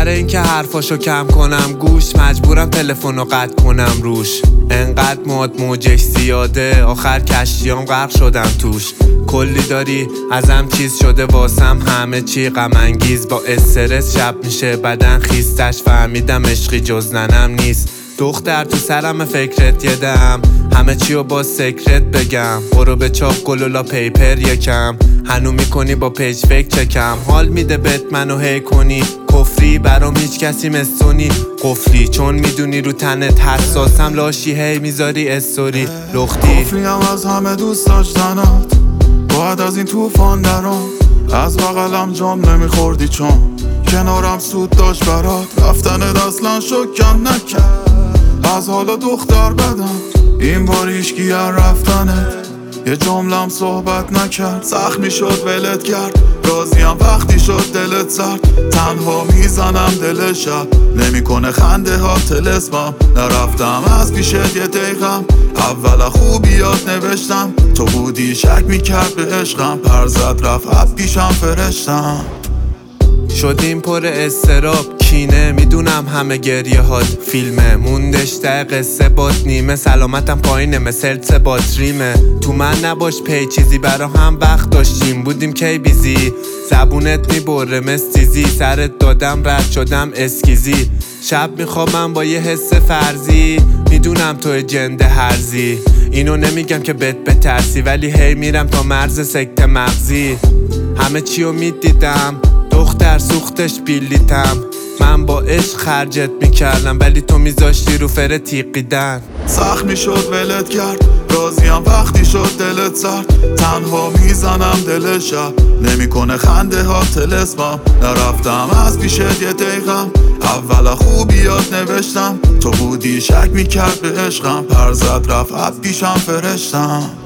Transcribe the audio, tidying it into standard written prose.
سر اینکه حرفاشو کم کنم گوش، مجبورم تلفنو قطع کنم روش. انقدر موجش زیاده آخر کشتیام غرق شدم توش. کلی داری ازم چیز شده واسم همه چی غم انگیز. با استرس شب میشه بدن خیستش، فهمیدم عشقی جز ننم نیست. دختر تو سرم فکرت یدم، همه چیو با سکرت بگم. برو به چاپ گلولا پیپر یکم، هنو میکنی با پیج فکر چکم. حال میده بهت منو هی کنی کفری، برام هیچ کسی مستونی قفلی. چون میدونی رو تنت حساسم لاشی هی میذاری استوری لختی. کفریم از همه دوست داشتنت، باید از این توفان درام. از بغلم جام نمیخوردی چون کنارم سود داشت برات. رفتنت اصلا شکم نکرد، از حالا دختر بدم. این بار هیچکی رفتنت یه جملم صحبت نکرد. زخمی شد ولت کرد، راضیم وقتی شد دلت سرد. تنها میزنم دل شب، نمیکنه خنده ها تلسمم. نرفتم از پیشت یه دقیقم، اول خوبیات نوشتم. تو بودی شک میکرد به عشقم، پر زد رفت از پیشم فرشتم. شدیم پر استراب کینه، میدونم همه گریه هات فیلمه. موندش ده قصه بات نیمه، سلامتم پایینه مثل سه باتریمه. تو من نباش پی چیزی برا هم وقت داشتیم، بودیم کی بیزی. زبونت میبره مستیزی، سرت دادم رد شدم اسکیزی. شب میخوابم با یه حس فرضی، میدونم تو جنده هرزی. اینو نمیگم که بترسی، ولی هی میرم تا مرز سکته مغزی. همه چیو میدیدم دختر سوختش بیلیتم. من با عشق خرجت میکردم، ولی تو میذاشتی رو فر تیقیدن. زخمی شد ولت کرد، راضیم وقتی شد دلت سرد. تنها میزنم دل شب، نمیکنه خنده ها تلسمم. نرفتم از پیشت یه دقیقم، اول خوبیات نوشتم. تو بودی شک میکرد به عشقم، پر زد رفت از پیشم فرشتم.